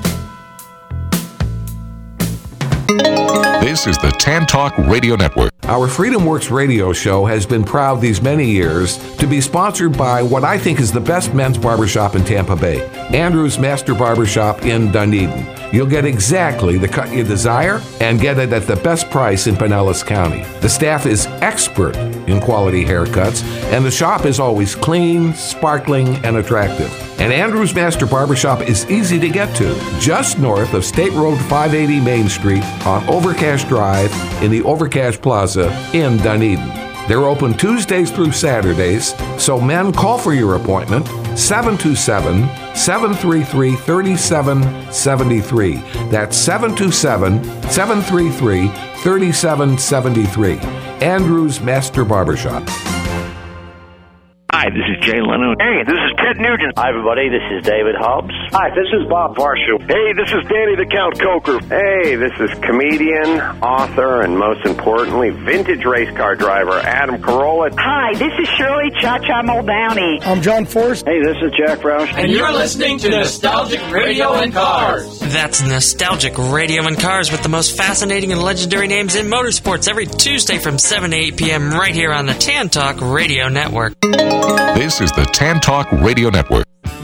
Speaker 1: This is the Tan Talk Radio Network.
Speaker 3: Our Freedom Works radio show has been proud these many years to be sponsored by what I think is the best men's barbershop in Tampa Bay, Andrew's Master Barbershop in Dunedin. You'll get exactly the cut you desire and get it at the best price in Pinellas County. The staff is expert in quality haircuts, and the shop is always clean, sparkling, and attractive. And Andrew's Master Barbershop is easy to get to, just north of State Road five eighty Main Street on Overcash Drive in the Overcash Plaza in Dunedin. They're open Tuesdays through Saturdays, so men, call for your appointment, seven two seven, seven three three, three seven seven three. That's seven two seven, seven three three, three seven seven three. Andrew's Master Barbershop.
Speaker 11: Hi, this is Jay Leno. Hey, this is Ted Nugent. Hi, everybody. This is David Hobbs. Hi, this is Bob Varsho. Hey, this is Danny the Count Coker.
Speaker 12: Hey, this is comedian, author, and most importantly, vintage race car driver Adam Carolla.
Speaker 13: Hi, this is Shirley Cha-Cha Muldowney.
Speaker 14: I'm John Forrest.
Speaker 12: Hey, this is Jack Roush.
Speaker 5: And you're listening to Nostalgic Radio and Cars.
Speaker 4: That's Nostalgic Radio and Cars with the most fascinating and legendary names in motorsports every Tuesday from seven to eight p.m. right here on the Tan Talk Radio Network.
Speaker 1: This is the Tan Talk Radio Network.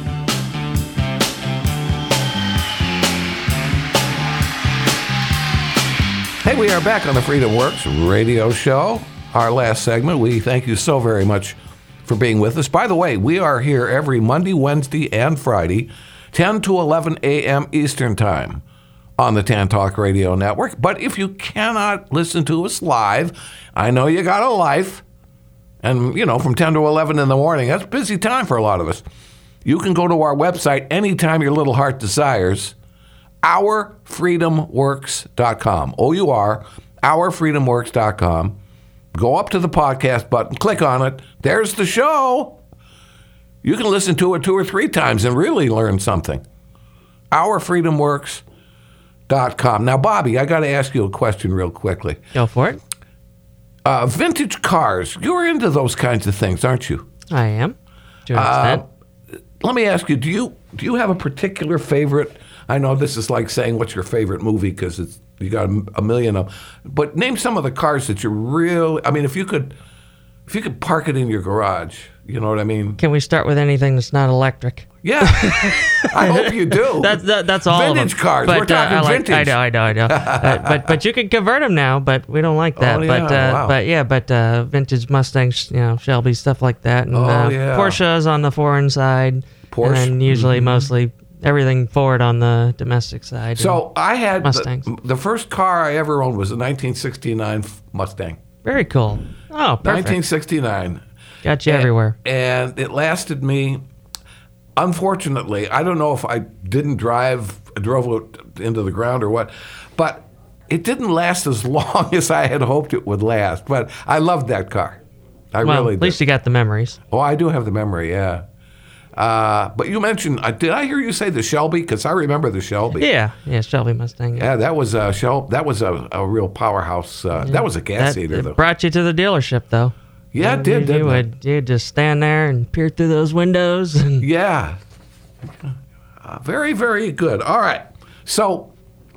Speaker 3: Hey, we are back on the Freedom Works radio show. Our last segment. We thank you so very much for being with us. By the way, we are here every Monday, Wednesday, and Friday, ten to eleven a.m. Eastern Time on the Tan Talk Radio Network. But if you cannot listen to us live, I know you got a life. And, you know, from ten to eleven in the morning, that's a busy time for a lot of us. You can go to our website anytime your little heart desires, our freedom works dot com. O U R, our freedom works dot com. Go up to the podcast button, click on it. There's the show. You can listen to it two or three times and really learn something. our freedom works dot com. Now, Bobby, I got to ask you a question real quickly.
Speaker 4: Go for it.
Speaker 3: Uh, vintage cars. You're into those kinds of things, aren't you?
Speaker 4: I am. To an
Speaker 3: Uh,
Speaker 4: extent.
Speaker 3: let me ask you, do you do you have a particular favorite? I know this is like saying what's your favorite movie because it's you got a, a million of them. But name some of the cars that you really, I mean, if you could if you could park it in your garage, you know what I mean?
Speaker 4: Can we start with anything that's not electric?
Speaker 3: Yeah. I hope you do.
Speaker 4: That's that, that's all
Speaker 3: Vintage
Speaker 4: of them.
Speaker 3: cars.
Speaker 4: But,
Speaker 3: We're talking
Speaker 4: uh, I like,
Speaker 3: vintage.
Speaker 4: I know, I know, I know. uh, but but you can convert them now, but we don't like that.
Speaker 3: Oh,
Speaker 4: but
Speaker 3: yeah,
Speaker 4: uh,
Speaker 3: wow.
Speaker 4: but yeah, but uh, vintage Mustangs, you know, Shelby stuff like that, and
Speaker 3: Oh,
Speaker 4: uh,
Speaker 3: yeah.
Speaker 4: Porsches on the foreign side.
Speaker 3: Porsche.
Speaker 4: And then usually
Speaker 3: Mhm.
Speaker 4: mostly everything Ford on the domestic side.
Speaker 3: So I had
Speaker 4: Mustangs.
Speaker 3: the, the first car I ever owned was a nineteen sixty-nine Mustang.
Speaker 4: Very cool. Oh, perfect.
Speaker 3: nineteen sixty-nine.
Speaker 4: Got you
Speaker 3: And-
Speaker 4: everywhere.
Speaker 3: And it lasted me, unfortunately, I don't know if I didn't drive, drove it into the ground or what, but it didn't last as long as I had hoped it would last. But I loved that car. I
Speaker 4: well,
Speaker 3: really
Speaker 4: at
Speaker 3: did.
Speaker 4: least you got the memories.
Speaker 3: Oh, I do have the memory, yeah. Uh, but you mentioned, uh, did I hear you say the Shelby? Because I remember the Shelby.
Speaker 4: Yeah, yeah, Shelby Mustang.
Speaker 3: Yeah, that was a Shel- That was a, a real powerhouse. Uh, That was a gas
Speaker 4: That-
Speaker 3: eater,
Speaker 4: it
Speaker 3: though.
Speaker 4: brought you to the dealership, though.
Speaker 3: Yeah, it
Speaker 4: You-
Speaker 3: did,
Speaker 4: you,
Speaker 3: didn't it?
Speaker 4: would you'd just stand there and peer through those windows. And
Speaker 3: Yeah. Uh, very, very good. All right. So,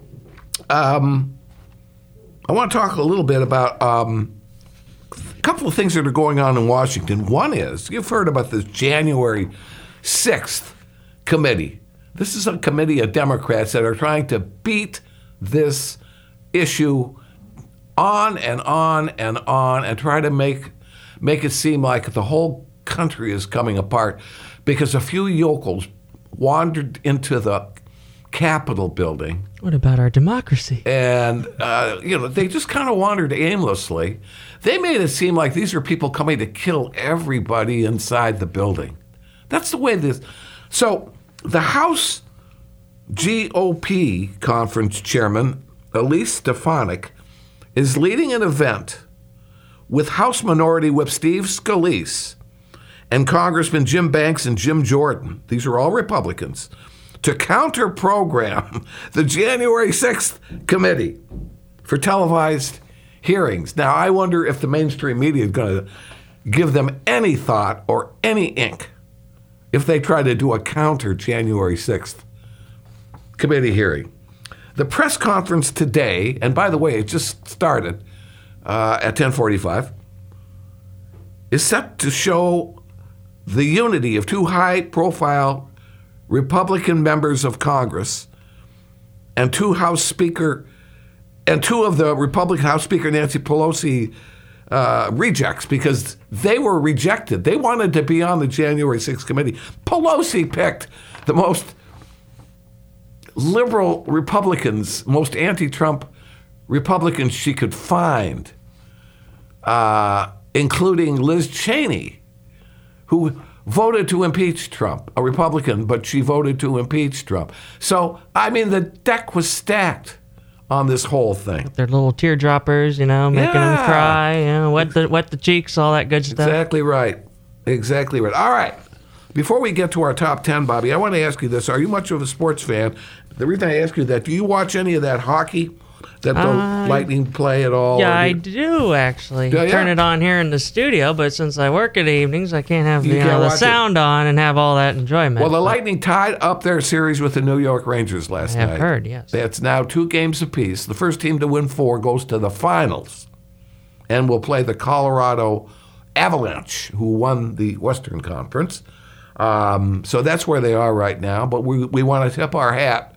Speaker 3: um, I want to talk a little bit about um, a couple of things that are going on in Washington. One is, you've heard about this January sixth committee. This is a committee of Democrats that are trying to beat this issue on and on and on and try to make make it seem like the whole country is coming apart because a few yokels wandered into the Capitol building.
Speaker 4: what about our democracy?
Speaker 3: And, uh, you know, they just kind of wandered aimlessly. They made it seem like these are people coming to kill everybody inside the building. That's the way this. So the House G O P conference chairman, Elise Stefanik, is leading an event with House Minority Whip Steve Scalise and Congressman Jim Banks and Jim Jordan, these are all Republicans, to counter-program the January sixth committee for televised hearings. Now, I wonder if the mainstream media is going to give them any thought or any ink if they try to do a counter January sixth committee hearing. The press conference today, and by the way, it just started uh, at ten forty-five, is set to show the unity of two high-profile Republican members of Congress and two House Speaker and two of the Republican House Speaker Nancy Pelosi uh, rejects because they were rejected. They wanted to be on the January sixth committee. Pelosi picked the most liberal Republicans, most anti-Trump Republicans she could find, uh, including Liz Cheney, who voted to impeach Trump, a Republican, but she voted to impeach Trump. So, I mean, the deck was stacked on this whole thing.
Speaker 4: Their little teardroppers, you know, making
Speaker 3: Yeah.
Speaker 4: them cry, you know, wet the wet the cheeks, all that good stuff.
Speaker 3: Exactly right. Exactly right. All right. Before we get to our top ten, Bobby, I want to ask you this. Are you much of a sports fan? The reason I ask you that, do you watch any of that hockey that the
Speaker 4: Uh,
Speaker 3: Lightning play at all?
Speaker 4: Yeah,
Speaker 3: Or
Speaker 4: I
Speaker 3: do you-
Speaker 4: do actually.
Speaker 3: Yeah, yeah.
Speaker 4: Turn it on here in the studio, but since I work at evenings, I can't have
Speaker 3: You
Speaker 4: you
Speaker 3: can't
Speaker 4: know, the
Speaker 3: watch it.
Speaker 4: sound on and have all that enjoyment.
Speaker 3: Well, the
Speaker 4: But
Speaker 3: Lightning tied up their series with the New York Rangers last
Speaker 4: I have
Speaker 3: night.
Speaker 4: heard, yes.
Speaker 3: It's now two games apiece. The first team to win four goes to the finals and will play the Colorado Avalanche, who won the Western Conference. Um, so that's where they are right now. But we, we want to tip our hat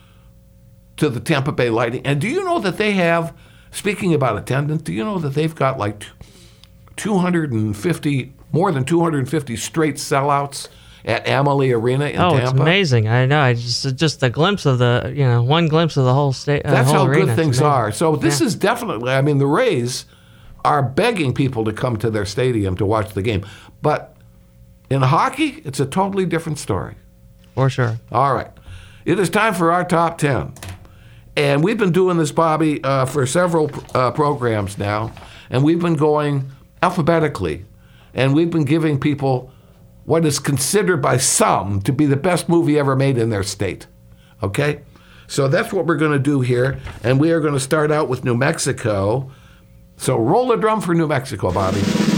Speaker 3: to the Tampa Bay Lightning. And do you know that they have, speaking about attendance, do you know that they've got like two hundred fifty, more than two hundred fifty straight sellouts at Amalie Arena in
Speaker 4: oh,
Speaker 3: Tampa?
Speaker 4: it's amazing! I know. I just just a glimpse of the you know one glimpse of the whole state. Uh,
Speaker 3: That's
Speaker 4: whole
Speaker 3: how
Speaker 4: arena.
Speaker 3: good
Speaker 4: It's
Speaker 3: things
Speaker 4: amazing.
Speaker 3: are. So this
Speaker 4: Yeah.
Speaker 3: is definitely, I mean, the Rays are begging people to come to their stadium to watch the game. But in hockey, it's a totally different story.
Speaker 4: For sure.
Speaker 3: All right. It is time for our top ten. And we've been doing this, Bobby, uh, for several uh, programs now. And we've been going alphabetically. And we've been giving people what is considered by some to be the best movie ever made in their state. Okay? So that's what we're going to do here. And we are going to start out with New Mexico. So roll the drum for New Mexico, Bobby.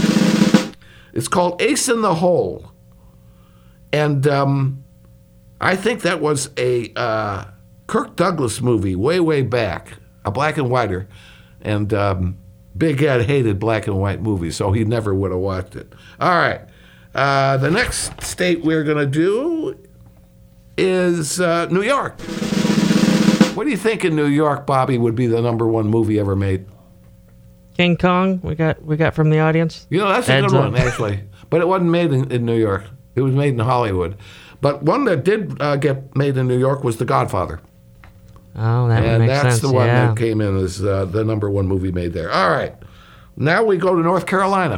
Speaker 3: It's called Ace in the Hole. And um, I think that was a uh, Kirk Douglas movie way, way back, a black and whiter. And um, Big Ed hated black and white movies, so he never would have watched it. All right. Uh, the next state we're going to do is uh, New York. What do you think in New York, Bobby, would be the number one movie ever made?
Speaker 4: King Kong. We got we got from the audience.
Speaker 3: You know, that's a
Speaker 4: Heads
Speaker 3: good
Speaker 4: up.
Speaker 3: one, actually. But it wasn't made in, in New York. It was made in Hollywood. But one that did uh, get made in New York was The Godfather.
Speaker 4: Oh, that would
Speaker 3: And
Speaker 4: make
Speaker 3: that's
Speaker 4: sense.
Speaker 3: the one
Speaker 4: yeah.
Speaker 3: that came in as uh, the number one movie made there. All right. Now we go to North Carolina.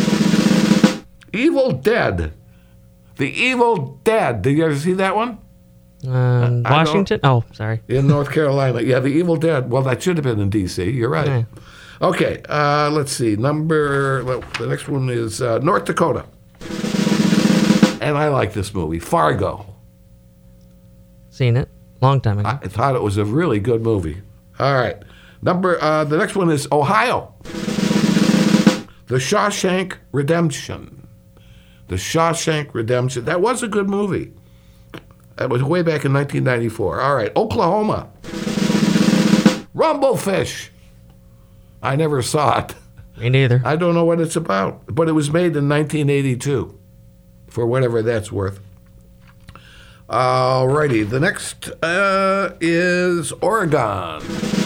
Speaker 3: Evil Dead. The Evil Dead. Did you ever see that one?
Speaker 4: Um,
Speaker 3: I
Speaker 4: Washington? Oh, sorry.
Speaker 3: In North Carolina. Yeah, The Evil Dead. Well, that should have been in D C. You're right.
Speaker 4: Yeah.
Speaker 3: Okay, uh, let's see. Number, well, the next one is uh, North Dakota. And I like this movie, Fargo.
Speaker 4: Seen it. Long time ago.
Speaker 3: I thought it was a really good movie. All right. Number, uh, the next one is Ohio. The Shawshank Redemption. The Shawshank Redemption. That was a good movie. That was way back in nineteen ninety-four. All right. Oklahoma. Rumblefish. I never saw it.
Speaker 4: Me neither.
Speaker 3: I don't know what it's about, but it was made in nineteen eighty-two, for whatever that's worth. All righty. The next uh, is Oregon.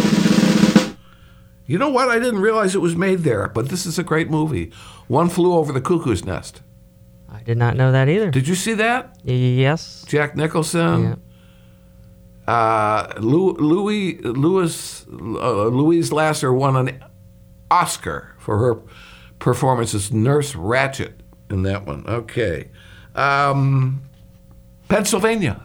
Speaker 3: You know what? I didn't realize it was made there, but this is a great movie. One Flew Over the Cuckoo's Nest.
Speaker 4: I did not know that either.
Speaker 3: Did you see that?
Speaker 4: Y- yes.
Speaker 3: Jack Nicholson.
Speaker 4: Yeah.
Speaker 3: Uh, Lou, Louis Louis uh, Louise Lasser won an Oscar for her performance as Nurse Ratched in that one. Okay, um, Pennsylvania.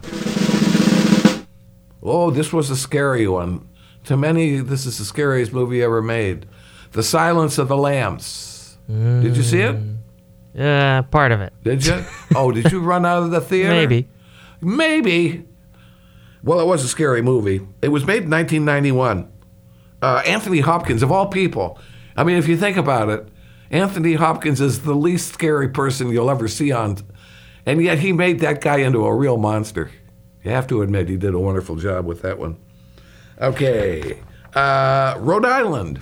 Speaker 3: Oh, this was a scary one. To many, this is the scariest movie ever made. The Silence of the Lambs. Mm. Did you see it?
Speaker 4: Yeah, part of it.
Speaker 3: Did you? Oh, did you run out of the theater?
Speaker 4: Maybe.
Speaker 3: Maybe. Well, it was a scary movie. It was made in nineteen ninety-one. Uh, Anthony Hopkins, of all people. I mean, if you think about it, Anthony Hopkins is the least scary person you'll ever see on. And yet he made that guy into a real monster. You have to admit he did a wonderful job with that one. Okay. Uh, Rhode Island.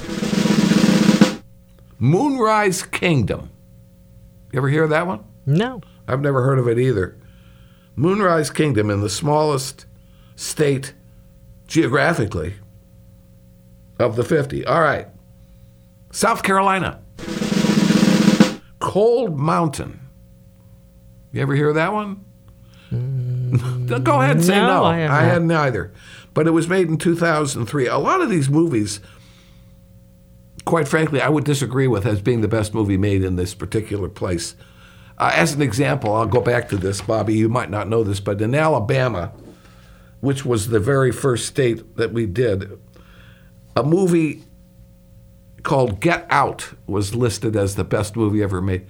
Speaker 3: Moonrise Kingdom. You ever hear of that one?
Speaker 4: No.
Speaker 3: I've never heard of it either. Moonrise Kingdom in the smallest state geographically of the fifty. All right. South Carolina. Cold Mountain. You ever hear of that one? Mm, Go ahead and say no.
Speaker 4: no. I,
Speaker 3: I hadn't either. But it was made in two thousand three. A lot of these movies, quite frankly, I would disagree with as being the best movie made in this particular place. Uh, as an example, I'll go back to this, Bobby. You might not know this, but in Alabama, which was the very first state that we did, a movie called Get Out was listed as the best movie ever made.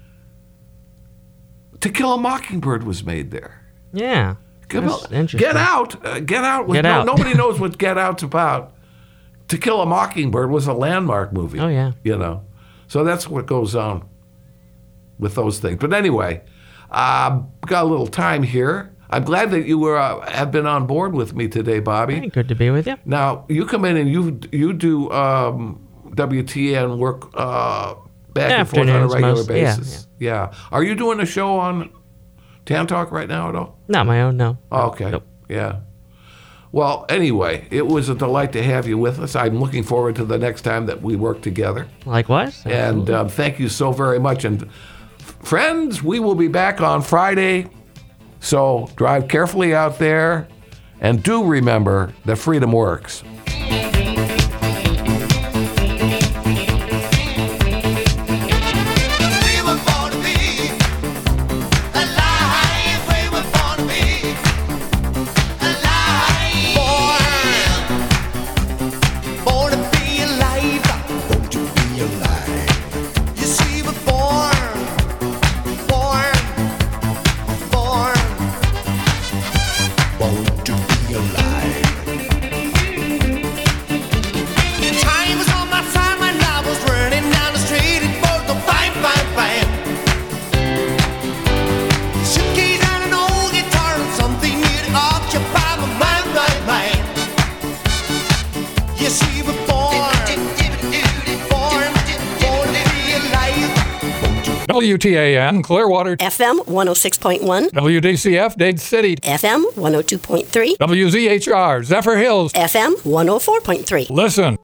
Speaker 3: To Kill a Mockingbird was made there.
Speaker 4: Yeah.
Speaker 3: That's
Speaker 4: interesting.
Speaker 3: Get Out. Uh, Get Out. Was,
Speaker 4: Get
Speaker 3: no,
Speaker 4: Out.
Speaker 3: Nobody knows what Get Out's about. To Kill a Mockingbird was a landmark movie.
Speaker 4: Oh, yeah.
Speaker 3: You know. So that's what goes on with those things. But anyway, uh, got a little time here. I'm glad that you were uh, have been on board with me today, Bobby.
Speaker 4: Hey, good to be with you.
Speaker 3: Now, you come in and you you do um, W T N work uh, back and forth on a
Speaker 4: Afternoons
Speaker 3: regular
Speaker 4: most- yeah,
Speaker 3: basis. Yeah, yeah. Are you doing a show on Tan Talk right now at all?
Speaker 4: Not my own, no.
Speaker 3: Oh, okay.
Speaker 4: Nope.
Speaker 3: Yeah. Well, anyway, it was a delight to have you with us. I'm looking forward to the next time that we work together.
Speaker 4: Likewise.
Speaker 3: And um, thank you so very much. And friends, we will be back on Friday. So drive carefully out there. And do remember that freedom works.
Speaker 14: W T A N, Clearwater.
Speaker 15: F M one oh six point one.
Speaker 14: W D C F, Dade City.
Speaker 15: F M one oh two point three.
Speaker 14: W Z H R, Zephyr Hills.
Speaker 15: F M one oh four point three.
Speaker 14: Listen.